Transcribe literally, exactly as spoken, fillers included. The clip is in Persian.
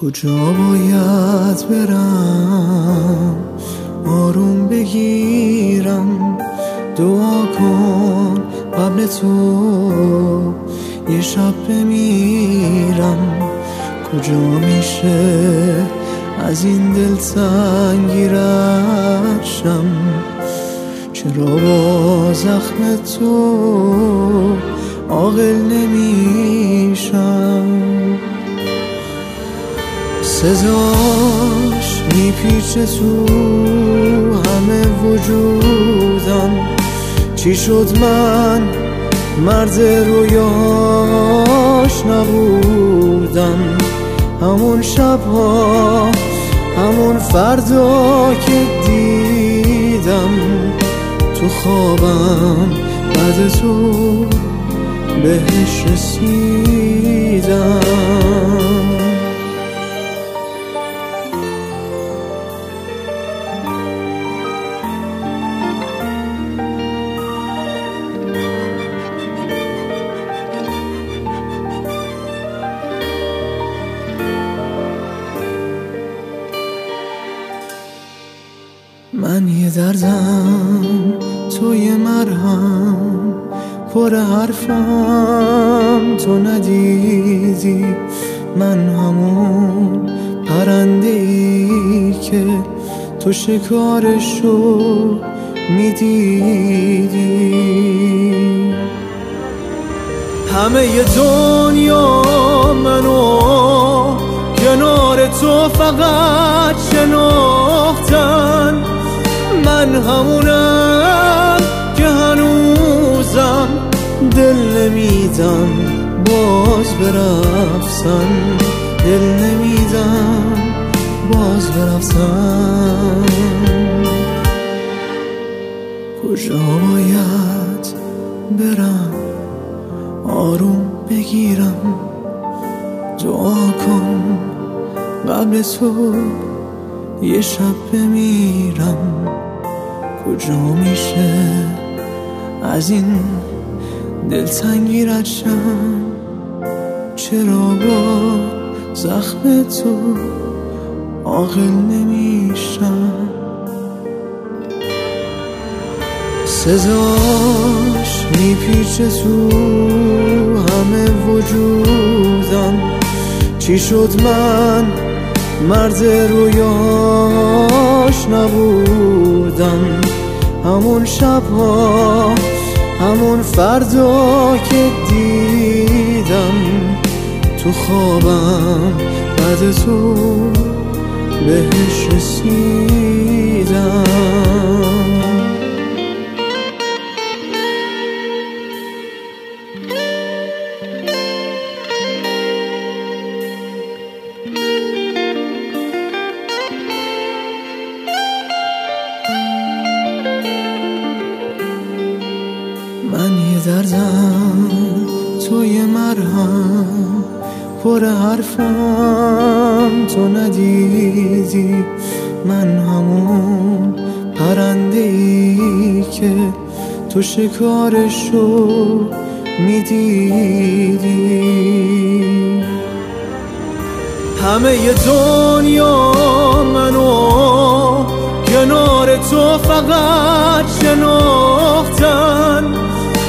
کجا باید برم آروم بگیرم؟ دعا کن قبل تو یه شب بمیرم. کجا میشه از این دلتنگی رد شم؟ چرا با زخم تو عاقل نمیشم؟ صداش میپیچه تو همه وجودم. چی شد من مرد رویاش نبودم؟ همون شبها همون فردا که دیدم تو خوابم بعد تو بهش رسیدم. من یه دردم تو یه مرهم، پر حرفم تو ندیدی. من همون پرنده ای که تو شکارشو میدیدی. همه ی دنیا منو کنار تو فقط شناختن. من همونم که هنوزم دل نمیدم باز برفتن، دل نمیدم باز برفتن. کجا باید برم آروم بگیرم؟ دعا کن قبل تو یه شب بمیرم. کجا میشه از این دلتنگی رد شم؟ چرا با زخم تو عاقل نمیشم؟ صداش میپیچه تو همه وجودم. چی شد من مرد رویاش نبودم؟ همون شبها همون فردا که دیدم تو خوابم بعد تو بهش رسیدم. من یه دردم تو یه مرهم، پر حرفم تو ندیدی. من همون پرنده ای که تو شکارشو میدیدی. همه ی دنیا منو کنار تو فقط شناختن.